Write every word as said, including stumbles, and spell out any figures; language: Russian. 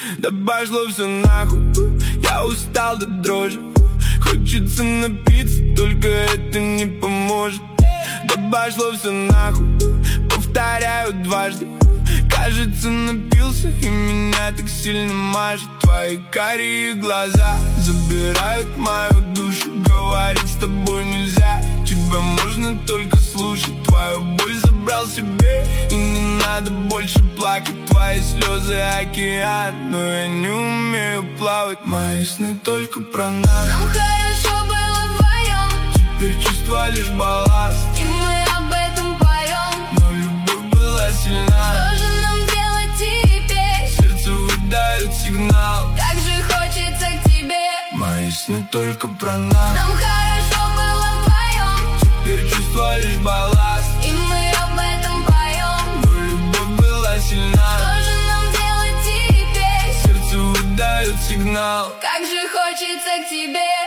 Да пошло все нахуй, я устал до дрожи. Хочется напиться, только это не поможет. Да пошло все нахуй, повторяю дважды. Кажется, напился, и меня так сильно мажет. Твои карие глаза забирают мою душу. Говорить с тобой нельзя, тебя можно только слушать. Твою боль забрал себе, и не надо больше плакать. Твои слезы океан, но я не умею плавать. Мои сны только про нас. Нам хорошо было вдвоем, теперь чувства лишь балласт, и мы об этом поем. Но любовь была сильна. Что же нам делать теперь? Сердце выдает сигнал. Как же хочется к тебе. Мои сны только про нас. Нам хорошо было вдвоем, теперь чувства лишь балласт, и мы об этом поем. Но любовь была сильна. Что же нам делать теперь? Сердце выдает сигнал. Как же хочется к тебе.